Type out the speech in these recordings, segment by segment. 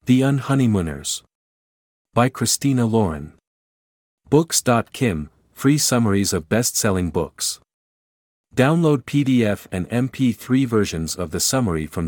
The Unhoneymooners. By Christina Lauren. Books.kim, free summaries of best-selling books. Download PDF and MP3 versions of the summary from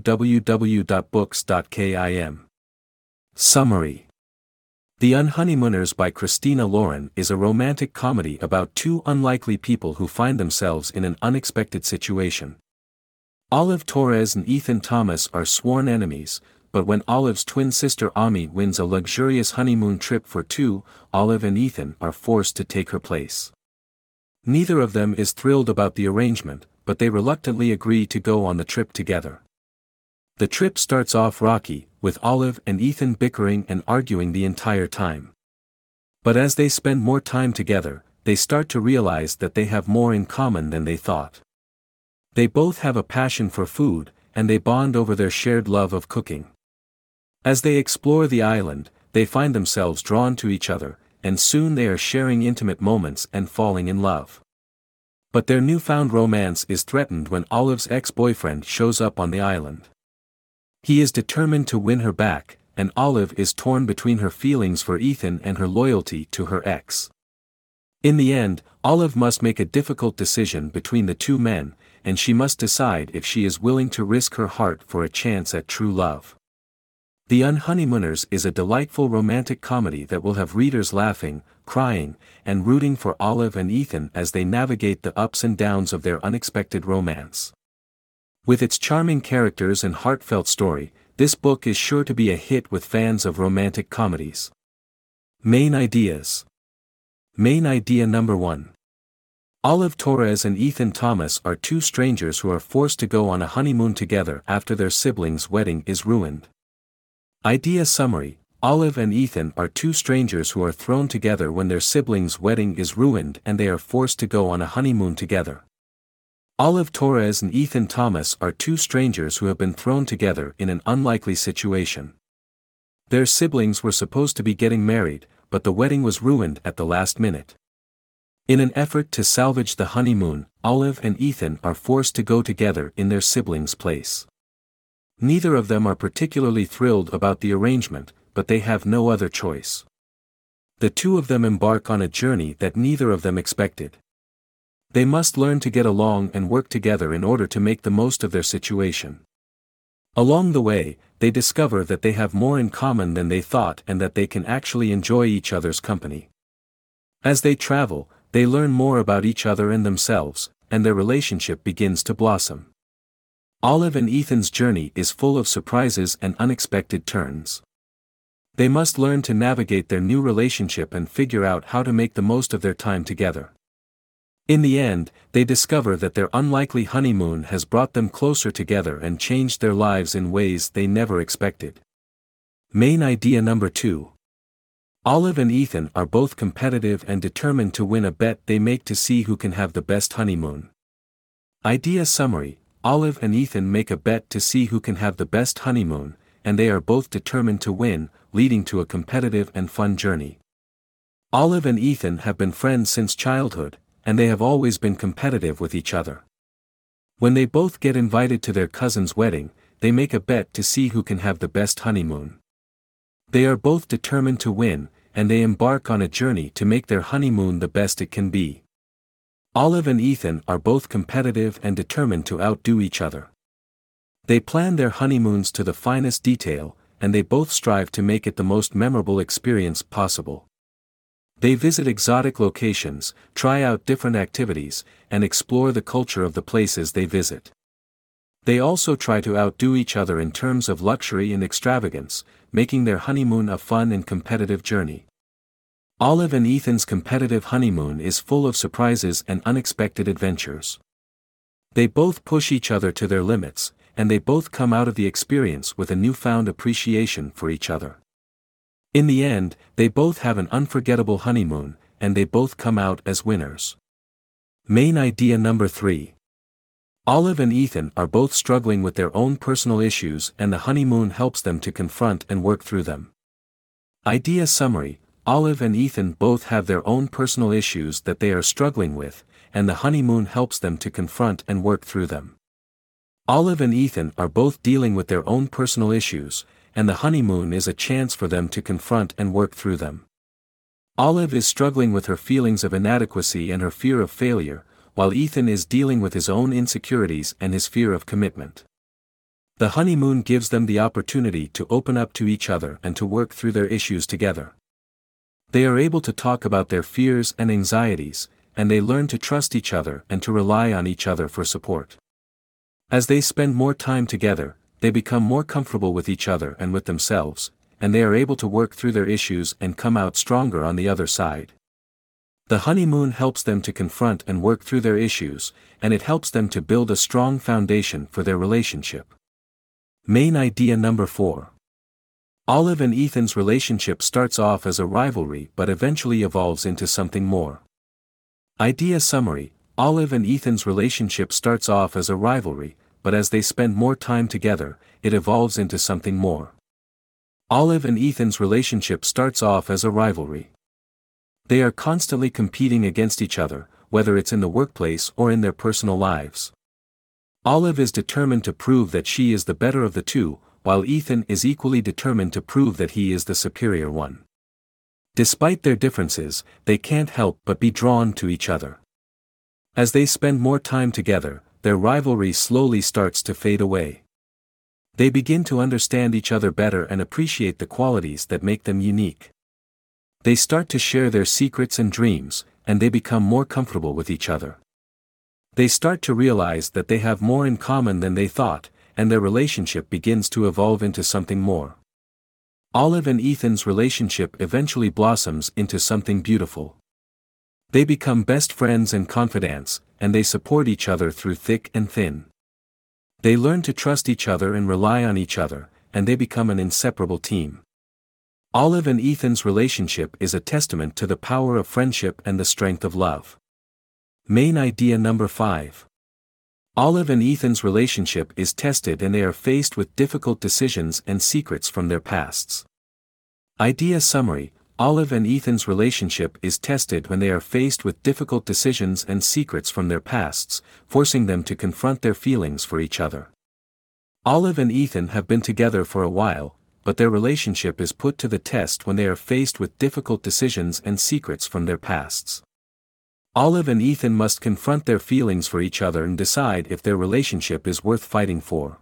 www.books.kim. Summary. The Unhoneymooners by Christina Lauren is a romantic comedy about two unlikely people who find themselves in an unexpected situation. Olive Torres and Ethan Thomas are sworn enemies, but when Olive's twin sister Ami wins a luxurious honeymoon trip for two, Olive and Ethan are forced to take her place. Neither of them is thrilled about the arrangement, but they reluctantly agree to go on the trip together. The trip starts off rocky, with Olive and Ethan bickering and arguing the entire time. But as they spend more time together, they start to realize that they have more in common than they thought. They both have a passion for food, and they bond over their shared love of cooking. As they explore the island, they find themselves drawn to each other, and soon they are sharing intimate moments and falling in love. But their newfound romance is threatened when Olive's ex-boyfriend shows up on the island. He is determined to win her back, and Olive is torn between her feelings for Ethan and her loyalty to her ex. In the end, Olive must make a difficult decision between the two men, and she must decide if she is willing to risk her heart for a chance at true love. The Unhoneymooners is a delightful romantic comedy that will have readers laughing, crying, and rooting for Olive and Ethan as they navigate the ups and downs of their unexpected romance. With its charming characters and heartfelt story, this book is sure to be a hit with fans of romantic comedies. Main ideas. Main idea number 1. Olive Torres and Ethan Thomas are two strangers who are forced to go on a honeymoon together after their siblings' wedding is ruined. Idea summary. Olive and Ethan are two strangers who are thrown together when their siblings' wedding is ruined and they are forced to go on a honeymoon together. Olive Torres and Ethan Thomas are two strangers who have been thrown together in an unlikely situation. Their siblings were supposed to be getting married, but the wedding was ruined at the last minute. In an effort to salvage the honeymoon, Olive and Ethan are forced to go together in their siblings' place. Neither of them are particularly thrilled about the arrangement, but they have no other choice. The two of them embark on a journey that neither of them expected. They must learn to get along and work together in order to make the most of their situation. Along the way, they discover that they have more in common than they thought and that they can actually enjoy each other's company. As they travel, they learn more about each other and themselves, and their relationship begins to blossom. Olive and Ethan's journey is full of surprises and unexpected turns. They must learn to navigate their new relationship and figure out how to make the most of their time together. In the end, they discover that their unlikely honeymoon has brought them closer together and changed their lives in ways they never expected. Main idea number 2. Olive and Ethan are both competitive and determined to win a bet they make to see who can have the best honeymoon. Idea summary. Olive and Ethan make a bet to see who can have the best honeymoon, and they are both determined to win, leading to a competitive and fun journey. Olive and Ethan have been friends since childhood, and they have always been competitive with each other. When they both get invited to their cousin's wedding, they make a bet to see who can have the best honeymoon. They are both determined to win, and they embark on a journey to make their honeymoon the best it can be. Olive and Ethan are both competitive and determined to outdo each other. They plan their honeymoons to the finest detail, and they both strive to make it the most memorable experience possible. They visit exotic locations, try out different activities, and explore the culture of the places they visit. They also try to outdo each other in terms of luxury and extravagance, making their honeymoon a fun and competitive journey. Olive and Ethan's competitive honeymoon is full of surprises and unexpected adventures. They both push each other to their limits, and they both come out of the experience with a newfound appreciation for each other. In the end, they both have an unforgettable honeymoon, and they both come out as winners. Main idea number 3. Olive and Ethan are both struggling with their own personal issues and the honeymoon helps them to confront and work through them. Idea summary. Olive and Ethan both have their own personal issues that they are struggling with, and the honeymoon helps them to confront and work through them. Olive and Ethan are both dealing with their own personal issues, and the honeymoon is a chance for them to confront and work through them. Olive is struggling with her feelings of inadequacy and her fear of failure, while Ethan is dealing with his own insecurities and his fear of commitment. The honeymoon gives them the opportunity to open up to each other and to work through their issues together. They are able to talk about their fears and anxieties, and they learn to trust each other and to rely on each other for support. As they spend more time together, they become more comfortable with each other and with themselves, and they are able to work through their issues and come out stronger on the other side. The honeymoon helps them to confront and work through their issues, and it helps them to build a strong foundation for their relationship. Main idea number 4. Olive and Ethan's relationship starts off as a rivalry but eventually evolves into something more. Idea summary: Olive and Ethan's relationship starts off as a rivalry, but as they spend more time together, it evolves into something more. Olive and Ethan's relationship starts off as a rivalry. They are constantly competing against each other, whether it's in the workplace or in their personal lives. Olive is determined to prove that she is the better of the two, while Ethan is equally determined to prove that he is the superior one. Despite their differences, they can't help but be drawn to each other. As they spend more time together, their rivalry slowly starts to fade away. They begin to understand each other better and appreciate the qualities that make them unique. They start to share their secrets and dreams, and they become more comfortable with each other. They start to realize that they have more in common than they thought, and their relationship begins to evolve into something more. Olive and Ethan's relationship eventually blossoms into something beautiful. They become best friends and confidants, and they support each other through thick and thin. They learn to trust each other and rely on each other, and they become an inseparable team. Olive and Ethan's relationship is a testament to the power of friendship and the strength of love. Main idea number 5. Olive and Ethan's relationship is tested and they are faced with difficult decisions and secrets from their pasts. Idea summary: Olive and Ethan's relationship is tested when they are faced with difficult decisions and secrets from their pasts, forcing them to confront their feelings for each other. Olive and Ethan have been together for a while, but their relationship is put to the test when they are faced with difficult decisions and secrets from their pasts. Olive and Ethan must confront their feelings for each other and decide if their relationship is worth fighting for.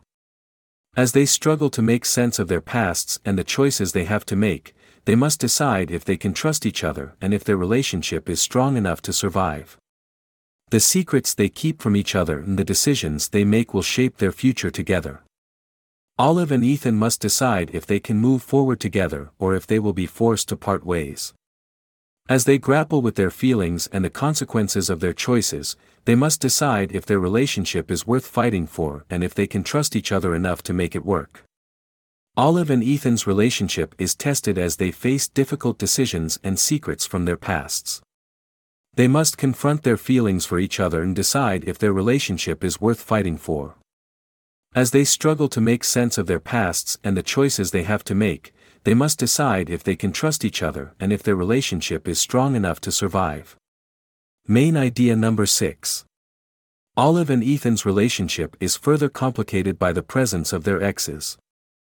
As they struggle to make sense of their pasts and the choices they have to make, they must decide if they can trust each other and if their relationship is strong enough to survive. The secrets they keep from each other and the decisions they make will shape their future together. Olive and Ethan must decide if they can move forward together or if they will be forced to part ways. As they grapple with their feelings and the consequences of their choices, they must decide if their relationship is worth fighting for and if they can trust each other enough to make it work. Olive and Ethan's relationship is tested as they face difficult decisions and secrets from their pasts. They must confront their feelings for each other and decide if their relationship is worth fighting for. As they struggle to make sense of their pasts and the choices they have to make, they must decide if they can trust each other and if their relationship is strong enough to survive. Main idea number 6. Olive and Ethan's relationship is further complicated by the presence of their exes.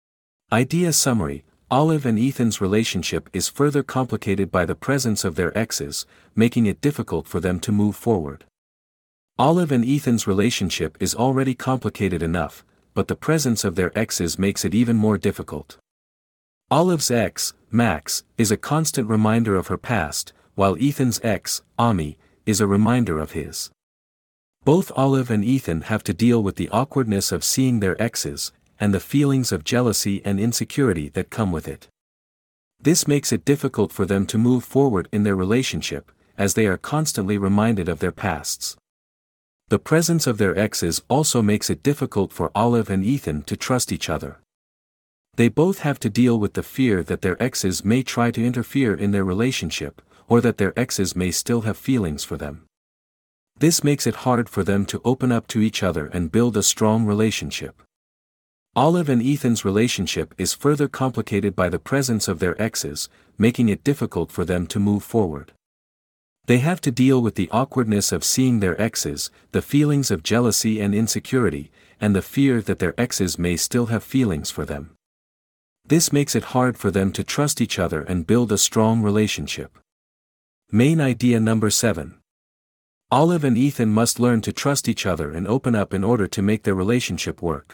Idea summary: Olive and Ethan's relationship is further complicated by the presence of their exes, making it difficult for them to move forward. Olive and Ethan's relationship is already complicated enough, but the presence of their exes makes it even more difficult. Olive's ex, Max, is a constant reminder of her past, while Ethan's ex, Ami, is a reminder of his. Both Olive and Ethan have to deal with the awkwardness of seeing their exes, and the feelings of jealousy and insecurity that come with it. This makes it difficult for them to move forward in their relationship, as they are constantly reminded of their pasts. The presence of their exes also makes it difficult for Olive and Ethan to trust each other. They both have to deal with the fear that their exes may try to interfere in their relationship, or that their exes may still have feelings for them. This makes it hard for them to open up to each other and build a strong relationship. Olive and Ethan's relationship is further complicated by the presence of their exes, making it difficult for them to move forward. They have to deal with the awkwardness of seeing their exes, the feelings of jealousy and insecurity, and the fear that their exes may still have feelings for them. This makes it hard for them to trust each other and build a strong relationship. Main idea number 7. Olive and Ethan must learn to trust each other and open up in order to make their relationship work.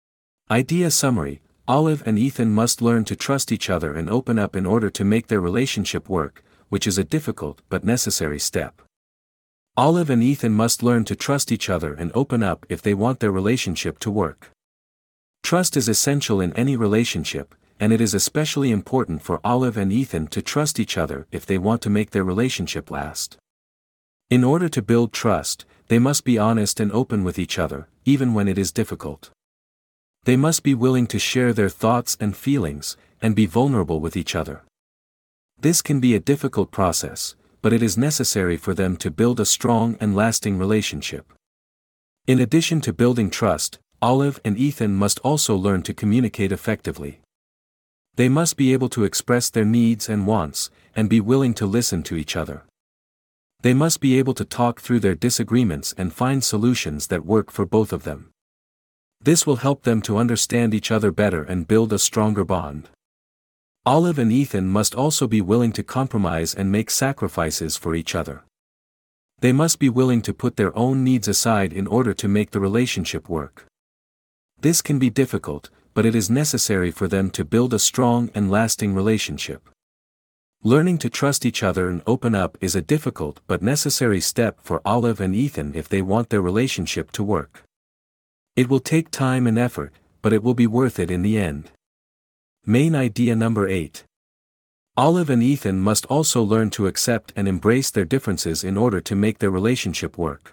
Idea summary: Olive and Ethan must learn to trust each other and open up in order to make their relationship work, which is a difficult but necessary step. Olive and Ethan must learn to trust each other and open up if they want their relationship to work. Trust is essential in any relationship, and it is especially important for Olive and Ethan to trust each other if they want to make their relationship last. In order to build trust, they must be honest and open with each other, even when it is difficult. They must be willing to share their thoughts and feelings, and be vulnerable with each other. This can be a difficult process, but it is necessary for them to build a strong and lasting relationship. In addition to building trust, Olive and Ethan must also learn to communicate effectively. They must be able to express their needs and wants, and be willing to listen to each other. They must be able to talk through their disagreements and find solutions that work for both of them. This will help them to understand each other better and build a stronger bond. Olive and Ethan must also be willing to compromise and make sacrifices for each other. They must be willing to put their own needs aside in order to make the relationship work. This can be difficult, but it is necessary for them to build a strong and lasting relationship. Learning to trust each other and open up is a difficult but necessary step for Olive and Ethan if they want their relationship to work. It will take time and effort, but it will be worth it in the end. Main idea number 8. Olive and Ethan must also learn to accept and embrace their differences in order to make their relationship work.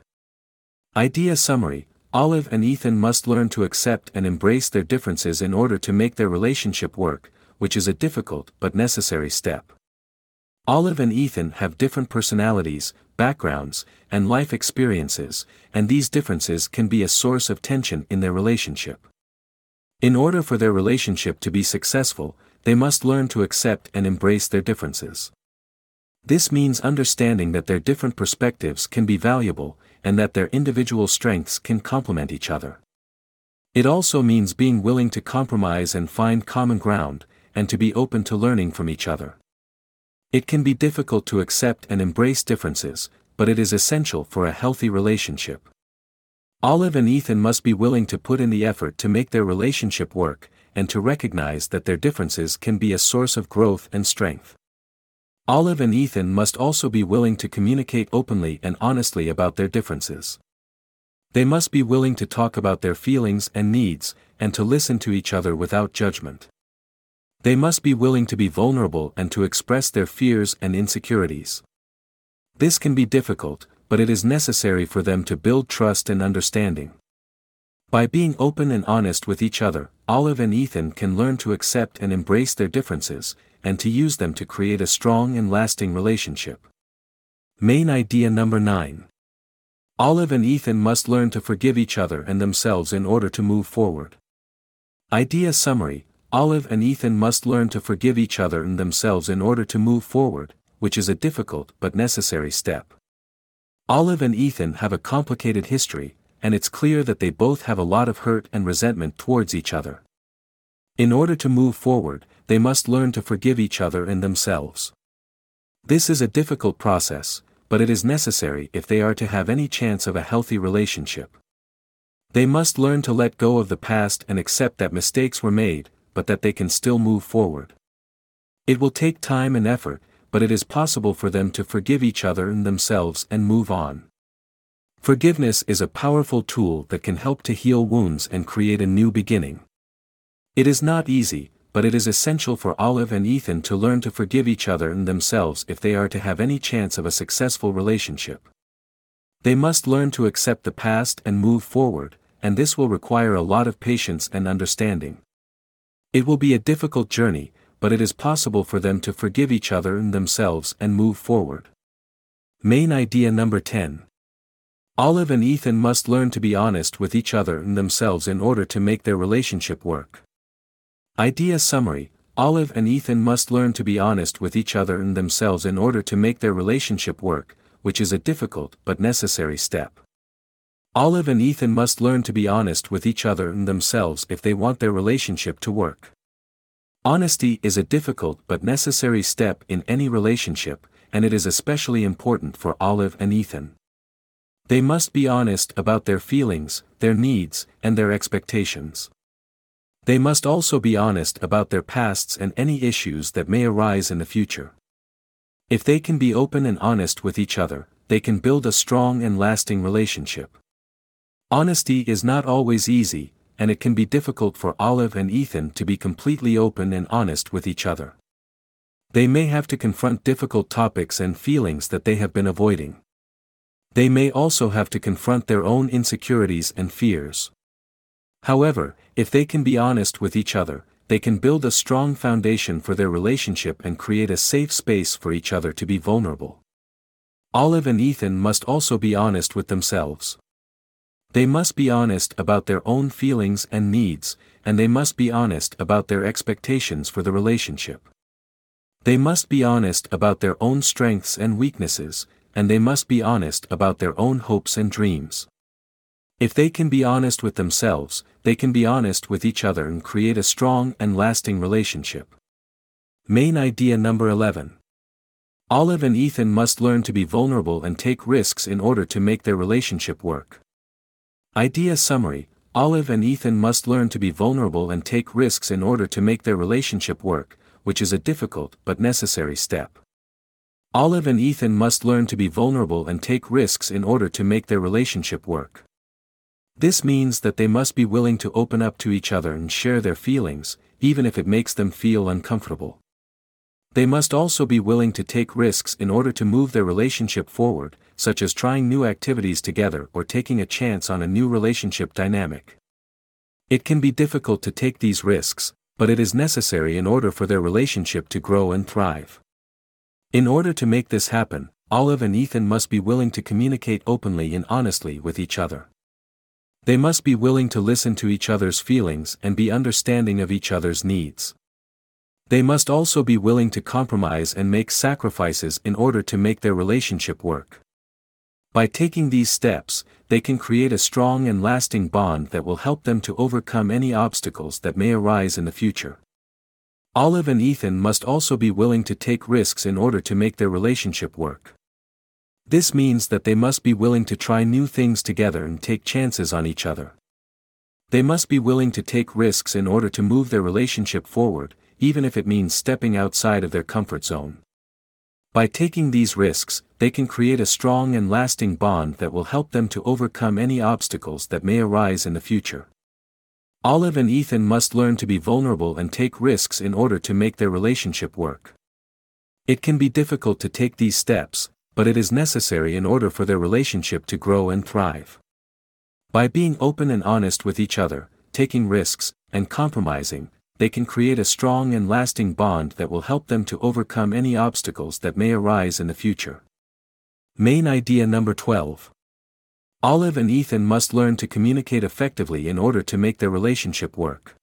Idea summary: Olive and Ethan must learn to accept and embrace their differences in order to make their relationship work, which is a difficult but necessary step. Olive and Ethan have different personalities, backgrounds, and life experiences, and these differences can be a source of tension in their relationship. In order for their relationship to be successful, they must learn to accept and embrace their differences. This means understanding that their different perspectives can be valuable, and that their individual strengths can complement each other. It also means being willing to compromise and find common ground, and to be open to learning from each other. It can be difficult to accept and embrace differences, but it is essential for a healthy relationship. Olive and Ethan must be willing to put in the effort to make their relationship work, and to recognize that their differences can be a source of growth and strength. Olive and Ethan must also be willing to communicate openly and honestly about their differences. They must be willing to talk about their feelings and needs, and to listen to each other without judgment. They must be willing to be vulnerable and to express their fears and insecurities. This can be difficult, but it is necessary for them to build trust and understanding. By being open and honest with each other, Olive and Ethan can learn to accept and embrace their differences, and to use them to create a strong and lasting relationship. Main idea number 9. Olive and Ethan must learn to forgive each other and themselves in order to move forward. Idea summary: Olive and Ethan must learn to forgive each other and themselves in order to move forward, which is a difficult but necessary step. Olive and Ethan have a complicated history, and it's clear that they both have a lot of hurt and resentment towards each other. In order to move forward, they must learn to forgive each other and themselves. This is a difficult process, but it is necessary if they are to have any chance of a healthy relationship. They must learn to let go of the past and accept that mistakes were made, but that they can still move forward. It will take time and effort, but it is possible for them to forgive each other and themselves and move on. Forgiveness is a powerful tool that can help to heal wounds and create a new beginning. It is not easy, but it is essential for Olive and Ethan to learn to forgive each other and themselves if they are to have any chance of a successful relationship. They must learn to accept the past and move forward, and this will require a lot of patience and understanding. It will be a difficult journey, but it is possible for them to forgive each other and themselves and move forward. Main idea number 10. Olive and Ethan must learn to be honest with each other and themselves in order to make their relationship work. Idea summary: Olive and Ethan must learn to be honest with each other and themselves in order to make their relationship work, which is a difficult but necessary step. Olive and Ethan must learn to be honest with each other and themselves if they want their relationship to work. Honesty is a difficult but necessary step in any relationship, and it is especially important for Olive and Ethan. They must be honest about their feelings, their needs, and their expectations. They must also be honest about their pasts and any issues that may arise in the future. If they can be open and honest with each other, they can build a strong and lasting relationship. Honesty is not always easy, and it can be difficult for Olive and Ethan to be completely open and honest with each other. They may have to confront difficult topics and feelings that they have been avoiding. They may also have to confront their own insecurities and fears. However, if they can be honest with each other, they can build a strong foundation for their relationship and create a safe space for each other to be vulnerable. Olive and Ethan must also be honest with themselves. They must be honest about their own feelings and needs, and they must be honest about their expectations for the relationship. They must be honest about their own strengths and weaknesses, and they must be honest about their own hopes and dreams. If they can be honest with themselves, they can be honest with each other and create a strong and lasting relationship. Main idea number 11. Olive and Ethan must learn to be vulnerable and take risks in order to make their relationship work. Idea summary: Olive and Ethan must learn to be vulnerable and take risks in order to make their relationship work, which is a difficult but necessary step. Olive and Ethan must learn to be vulnerable and take risks in order to make their relationship work. This means that they must be willing to open up to each other and share their feelings, even if it makes them feel uncomfortable. They must also be willing to take risks in order to move their relationship forward, such as trying new activities together or taking a chance on a new relationship dynamic. It can be difficult to take these risks, but it is necessary in order for their relationship to grow and thrive. In order to make this happen, Olive and Ethan must be willing to communicate openly and honestly with each other. They must be willing to listen to each other's feelings and be understanding of each other's needs. They must also be willing to compromise and make sacrifices in order to make their relationship work. By taking these steps, they can create a strong and lasting bond that will help them to overcome any obstacles that may arise in the future. Olive and Ethan must also be willing to take risks in order to make their relationship work. This means that they must be willing to try new things together and take chances on each other. They must be willing to take risks in order to move their relationship forward, even if it means stepping outside of their comfort zone. By taking these risks, they can create a strong and lasting bond that will help them to overcome any obstacles that may arise in the future. Olive and Ethan must learn to be vulnerable and take risks in order to make their relationship work. It can be difficult to take these steps, but it is necessary in order for their relationship to grow and thrive. By being open and honest with each other, taking risks, and compromising, they can create a strong and lasting bond that will help them to overcome any obstacles that may arise in the future. Main idea number 12. Olive and Ethan must learn to communicate effectively in order to make their relationship work.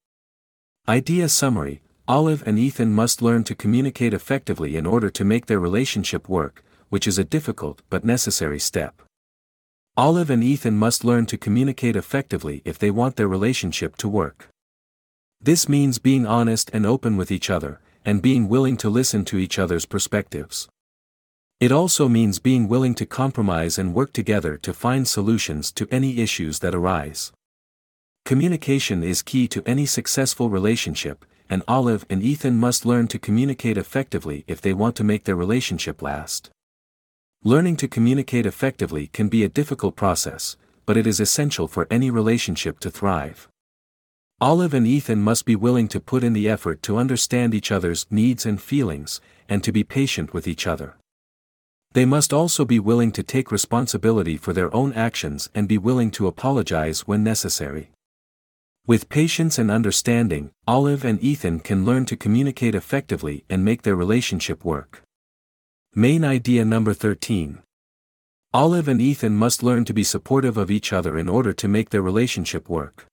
Idea summary: Olive and Ethan must learn to communicate effectively in order to make their relationship work, which is a difficult but necessary step. Olive and Ethan must learn to communicate effectively if they want their relationship to work. This means being honest and open with each other, and being willing to listen to each other's perspectives. It also means being willing to compromise and work together to find solutions to any issues that arise. Communication is key to any successful relationship, and Olive and Ethan must learn to communicate effectively if they want to make their relationship last. Learning to communicate effectively can be a difficult process, but it is essential for any relationship to thrive. Olive and Ethan must be willing to put in the effort to understand each other's needs and feelings, and to be patient with each other. They must also be willing to take responsibility for their own actions and be willing to apologize when necessary. With patience and understanding, Olive and Ethan can learn to communicate effectively and make their relationship work. Main idea number 13. Olive and Ethan must learn to be supportive of each other in order to make their relationship work.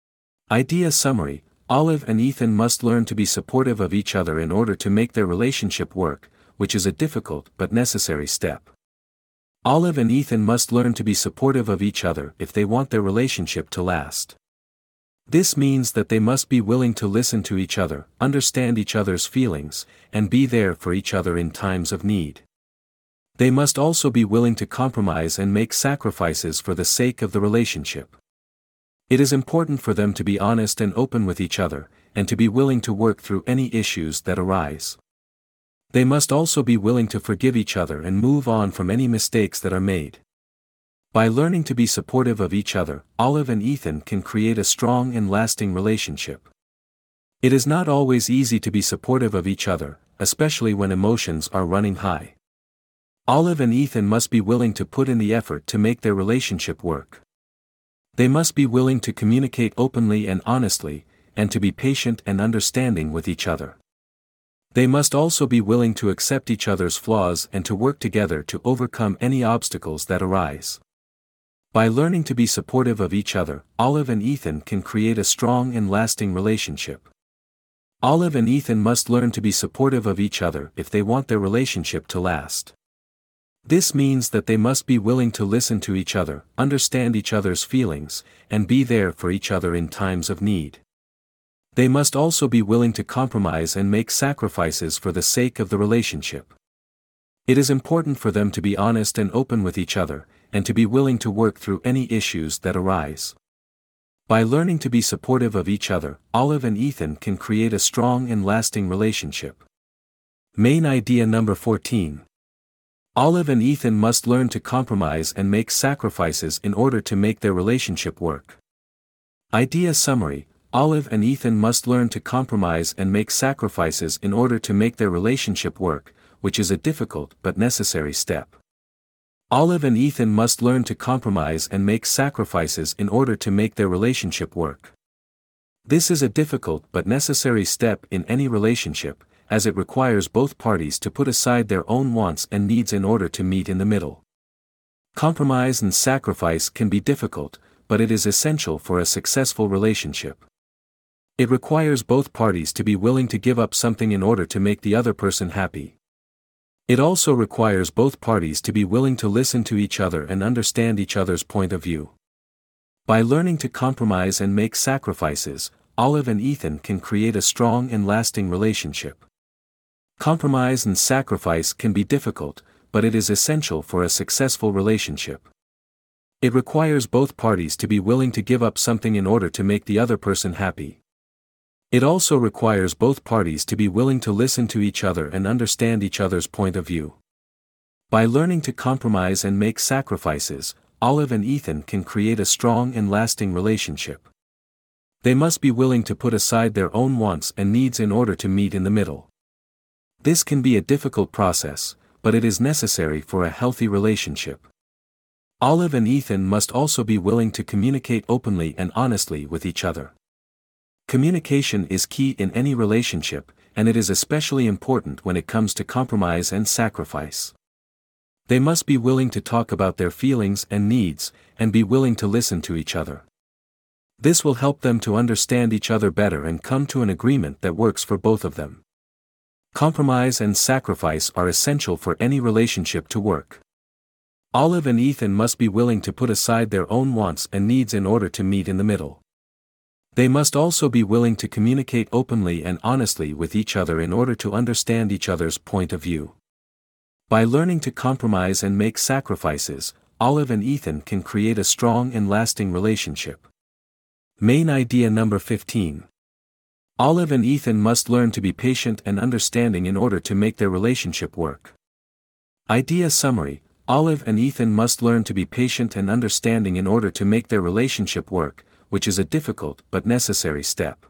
Idea summary: Olive and Ethan must learn to be supportive of each other in order to make their relationship work, which is a difficult but necessary step. Olive and Ethan must learn to be supportive of each other if they want their relationship to last. This means that they must be willing to listen to each other, understand each other's feelings, and be there for each other in times of need. They must also be willing to compromise and make sacrifices for the sake of the relationship. It is important for them to be honest and open with each other, and to be willing to work through any issues that arise. They must also be willing to forgive each other and move on from any mistakes that are made. By learning to be supportive of each other, Olive and Ethan can create a strong and lasting relationship. It is not always easy to be supportive of each other, especially when emotions are running high. Olive and Ethan must be willing to put in the effort to make their relationship work. They must be willing to communicate openly and honestly, and to be patient and understanding with each other. They must also be willing to accept each other's flaws and to work together to overcome any obstacles that arise. By learning to be supportive of each other, Olive and Ethan can create a strong and lasting relationship. Olive and Ethan must learn to be supportive of each other if they want their relationship to last. This means that they must be willing to listen to each other, understand each other's feelings, and be there for each other in times of need. They must also be willing to compromise and make sacrifices for the sake of the relationship. It is important for them to be honest and open with each other, and to be willing to work through any issues that arise. By learning to be supportive of each other, Olive and Ethan can create a strong and lasting relationship. Main idea number 14. Olive and Ethan must learn to compromise and make sacrifices in order to make their relationship work. Idea summary: Olive and Ethan must learn to compromise and make sacrifices in order to make their relationship work, which is a difficult but necessary step. Olive and Ethan must learn to compromise and make sacrifices in order to make their relationship work. This is a difficult but necessary step in any relationship, as it requires both parties to put aside their own wants and needs in order to meet in the middle. Compromise and sacrifice can be difficult, but it is essential for a successful relationship. It requires both parties to be willing to give up something in order to make the other person happy. It also requires both parties to be willing to listen to each other and understand each other's point of view. By learning to compromise and make sacrifices, Olive and Ethan can create a strong and lasting relationship. Compromise and sacrifice can be difficult, but it is essential for a successful relationship. It requires both parties to be willing to give up something in order to make the other person happy. It also requires both parties to be willing to listen to each other and understand each other's point of view. By learning to compromise and make sacrifices, Olive and Ethan can create a strong and lasting relationship. They must be willing to put aside their own wants and needs in order to meet in the middle. This can be a difficult process, but it is necessary for a healthy relationship. Olive and Ethan must also be willing to communicate openly and honestly with each other. Communication is key in any relationship, and it is especially important when it comes to compromise and sacrifice. They must be willing to talk about their feelings and needs, and be willing to listen to each other. This will help them to understand each other better and come to an agreement that works for both of them. Compromise and sacrifice are essential for any relationship to work. Olive and Ethan must be willing to put aside their own wants and needs in order to meet in the middle. They must also be willing to communicate openly and honestly with each other in order to understand each other's point of view. By learning to compromise and make sacrifices, Olive and Ethan can create a strong and lasting relationship. Main idea number 15. Olive and Ethan must learn to be patient and understanding in order to make their relationship work. Idea summary: Olive and Ethan must learn to be patient and understanding in order to make their relationship work, which is a difficult but necessary step.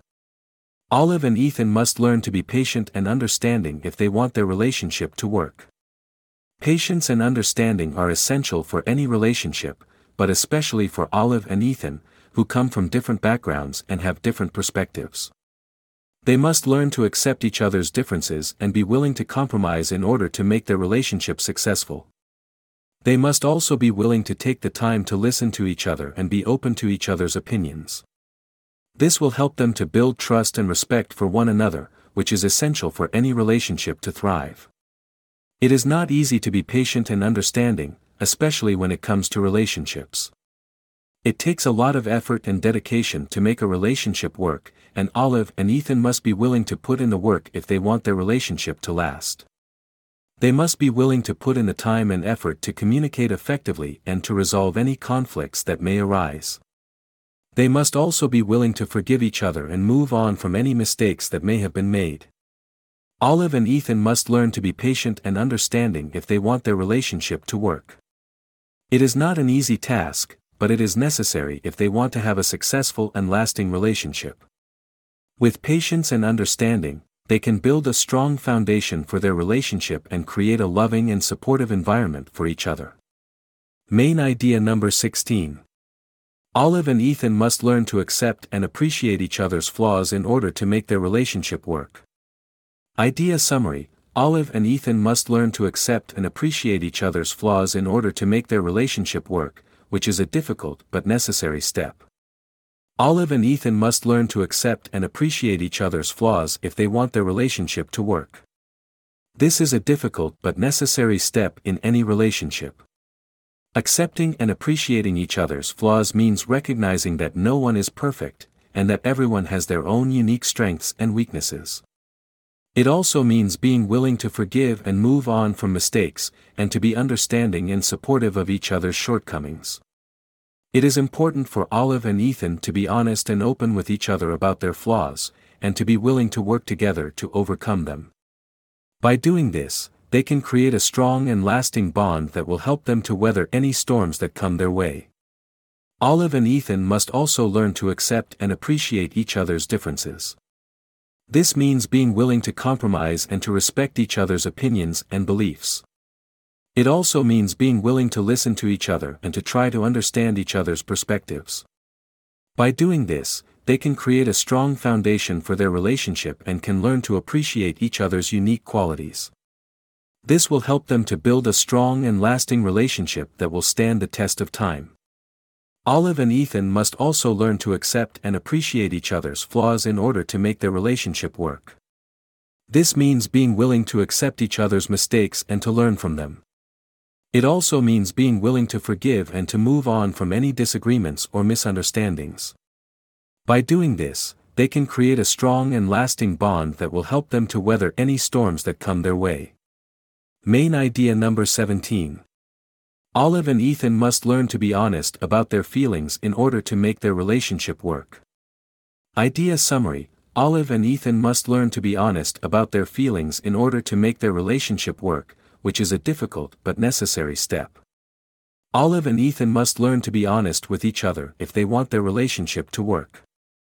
Olive and Ethan must learn to be patient and understanding if they want their relationship to work. Patience and understanding are essential for any relationship, but especially for Olive and Ethan, who come from different backgrounds and have different perspectives. They must learn to accept each other's differences and be willing to compromise in order to make their relationship successful. They must also be willing to take the time to listen to each other and be open to each other's opinions. This will help them to build trust and respect for one another, which is essential for any relationship to thrive. It is not easy to be patient and understanding, especially when it comes to relationships. It takes a lot of effort and dedication to make a relationship work, and Olive and Ethan must be willing to put in the work if they want their relationship to last. They must be willing to put in the time and effort to communicate effectively and to resolve any conflicts that may arise. They must also be willing to forgive each other and move on from any mistakes that may have been made. Olive and Ethan must learn to be patient and understanding if they want their relationship to work. It is not an easy task, but it is necessary if they want to have a successful and lasting relationship. With patience and understanding, they can build a strong foundation for their relationship and create a loving and supportive environment for each other. Main idea number 16. Olive and Ethan must learn to accept and appreciate each other's flaws in order to make their relationship work. Idea summary: Olive and Ethan must learn to accept and appreciate each other's flaws in order to make their relationship work, which is a difficult but necessary step. Olive and Ethan must learn to accept and appreciate each other's flaws if they want their relationship to work. This is a difficult but necessary step in any relationship. Accepting and appreciating each other's flaws means recognizing that no one is perfect, and that everyone has their own unique strengths and weaknesses. It also means being willing to forgive and move on from mistakes, and to be understanding and supportive of each other's shortcomings. It is important for Olive and Ethan to be honest and open with each other about their flaws, and to be willing to work together to overcome them. By doing this, they can create a strong and lasting bond that will help them to weather any storms that come their way. Olive and Ethan must also learn to accept and appreciate each other's differences. This means being willing to compromise and to respect each other's opinions and beliefs. It also means being willing to listen to each other and to try to understand each other's perspectives. By doing this, they can create a strong foundation for their relationship and can learn to appreciate each other's unique qualities. This will help them to build a strong and lasting relationship that will stand the test of time. Olive and Ethan must also learn to accept and appreciate each other's flaws in order to make their relationship work. This means being willing to accept each other's mistakes and to learn from them. It also means being willing to forgive and to move on from any disagreements or misunderstandings. By doing this, they can create a strong and lasting bond that will help them to weather any storms that come their way. Main idea number 17. Olive and Ethan must learn to be honest about their feelings in order to make their relationship work. Idea summary: Olive and Ethan must learn to be honest about their feelings in order to make their relationship work, which is a difficult but necessary step. Olive and Ethan must learn to be honest with each other if they want their relationship to work.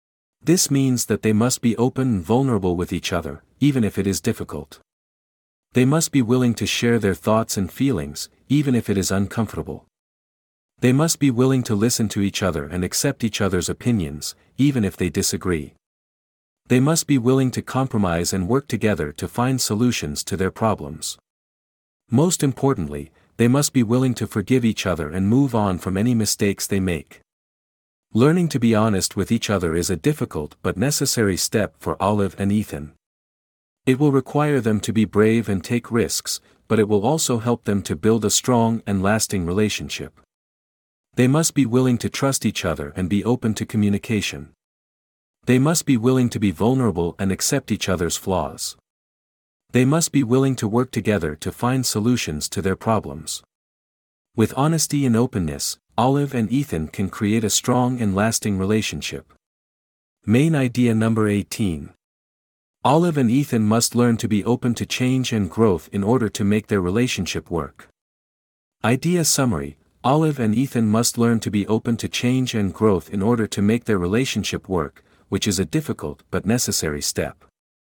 This means that they must be open and vulnerable with each other, even if it is difficult. They must be willing to share their thoughts and feelings, even if it is uncomfortable. They must be willing to listen to each other and accept each other's opinions, even if they disagree. They must be willing to compromise and work together to find solutions to their problems. Most importantly, they must be willing to forgive each other and move on from any mistakes they make. Learning to be honest with each other is a difficult but necessary step for Olive and Ethan. It will require them to be brave and take risks, but it will also help them to build a strong and lasting relationship. They must be willing to trust each other and be open to communication. They must be willing to be vulnerable and accept each other's flaws. They must be willing to work together to find solutions to their problems. With honesty and openness, Olive and Ethan can create a strong and lasting relationship. Main idea number 18. Olive and Ethan must learn to be open to change and growth in order to make their relationship work. Idea summary: Olive and Ethan must learn to be open to change and growth in order to make their relationship work, which is a difficult but necessary step.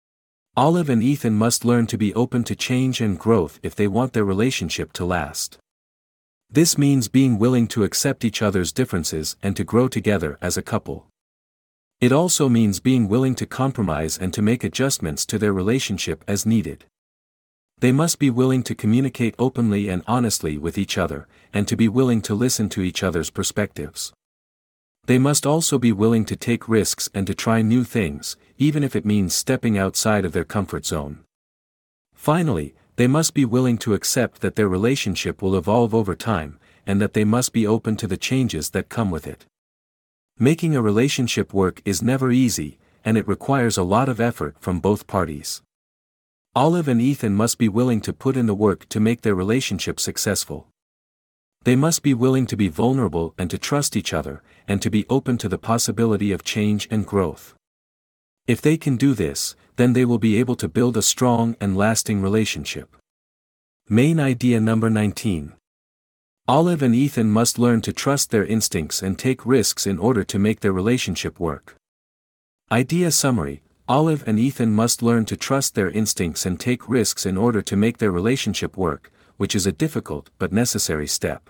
Olive and Ethan must learn to be open to change and growth if they want their relationship to last. This means being willing to accept each other's differences and to grow together as a couple. It also means being willing to compromise and to make adjustments to their relationship as needed. They must be willing to communicate openly and honestly with each other, and to be willing to listen to each other's perspectives. They must also be willing to take risks and to try new things, even if it means stepping outside of their comfort zone. Finally, they must be willing to accept that their relationship will evolve over time, and that they must be open to the changes that come with it. Making a relationship work is never easy, and it requires a lot of effort from both parties. Olive and Ethan must be willing to put in the work to make their relationship successful. They must be willing to be vulnerable and to trust each other, and to be open to the possibility of change and growth. If they can do this, then they will be able to build a strong and lasting relationship. Main idea number 19. Olive and Ethan must learn to trust their instincts and take risks in order to make their relationship work. Idea summary: Olive and Ethan must learn to trust their instincts and take risks in order to make their relationship work, which is a difficult but necessary step.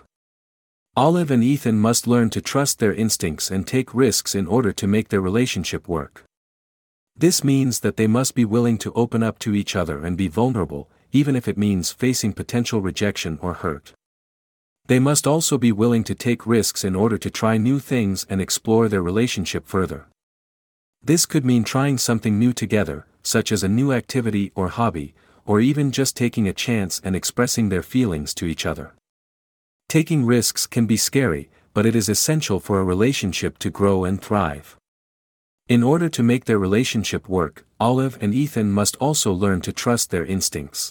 Olive and Ethan must learn to trust their instincts and take risks in order to make their relationship work. This means that they must be willing to open up to each other and be vulnerable, even if it means facing potential rejection or hurt. They must also be willing to take risks in order to try new things and explore their relationship further. This could mean trying something new together, such as a new activity or hobby, or even just taking a chance and expressing their feelings to each other. Taking risks can be scary, but it is essential for a relationship to grow and thrive. In order to make their relationship work, Olive and Ethan must also learn to trust their instincts.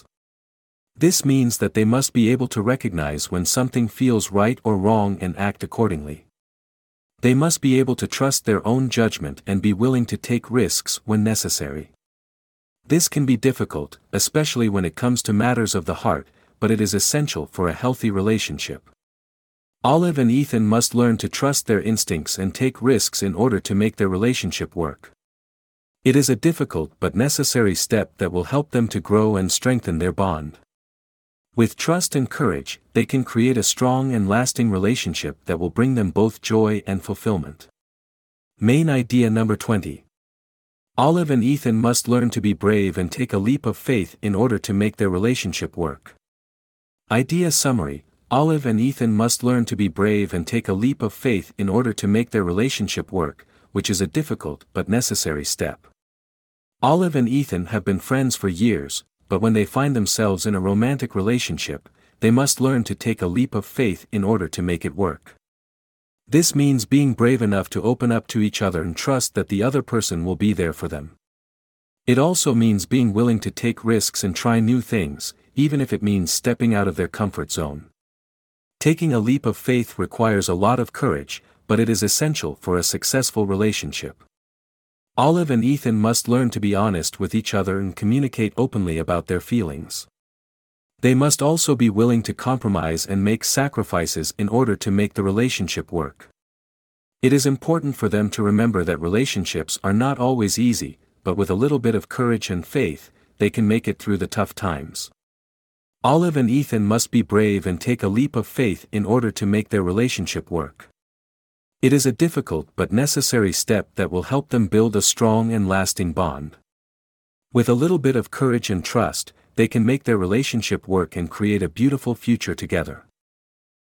This means that they must be able to recognize when something feels right or wrong and act accordingly. They must be able to trust their own judgment and be willing to take risks when necessary. This can be difficult, especially when it comes to matters of the heart, but it is essential for a healthy relationship. Olive and Ethan must learn to trust their instincts and take risks in order to make their relationship work. It is a difficult but necessary step that will help them to grow and strengthen their bond. With trust and courage, they can create a strong and lasting relationship that will bring them both joy and fulfillment. Main idea number 20. Olive and Ethan must learn to be brave and take a leap of faith in order to make their relationship work. Idea summary: Olive and Ethan must learn to be brave and take a leap of faith in order to make their relationship work, which is a difficult but necessary step. Olive and Ethan have been friends for years, but when they find themselves in a romantic relationship, they must learn to take a leap of faith in order to make it work. This means being brave enough to open up to each other and trust that the other person will be there for them. It also means being willing to take risks and try new things, even if it means stepping out of their comfort zone. Taking a leap of faith requires a lot of courage, but it is essential for a successful relationship. Olive and Ethan must learn to be honest with each other and communicate openly about their feelings. They must also be willing to compromise and make sacrifices in order to make the relationship work. It is important for them to remember that relationships are not always easy, but with a little bit of courage and faith, they can make it through the tough times. Olive and Ethan must be brave and take a leap of faith in order to make their relationship work. It is a difficult but necessary step that will help them build a strong and lasting bond. With a little bit of courage and trust, they can make their relationship work and create a beautiful future together.